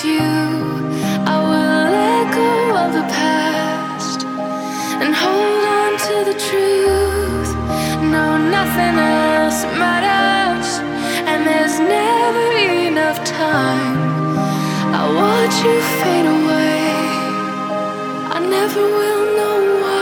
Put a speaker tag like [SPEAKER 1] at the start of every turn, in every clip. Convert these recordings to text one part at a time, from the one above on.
[SPEAKER 1] you, I will let go of the past and hold on to the truth. No, nothing else matters, and there's never enough time. I watch you fade away, I never will know why.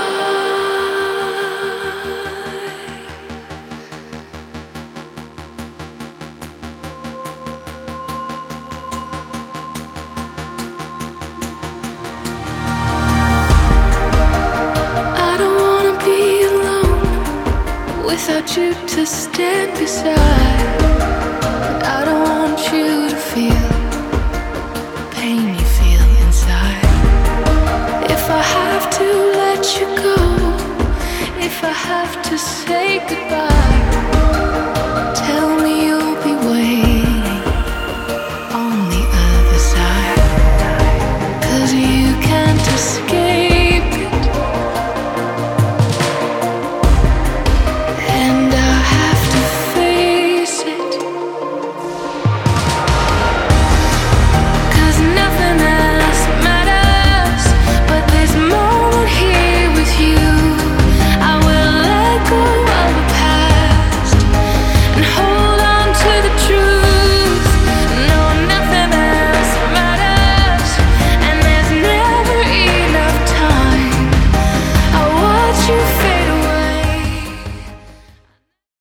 [SPEAKER 1] Without you to stand beside, I don't want you to feel the pain you feel inside. If I have to let you go, if I have to say goodbye,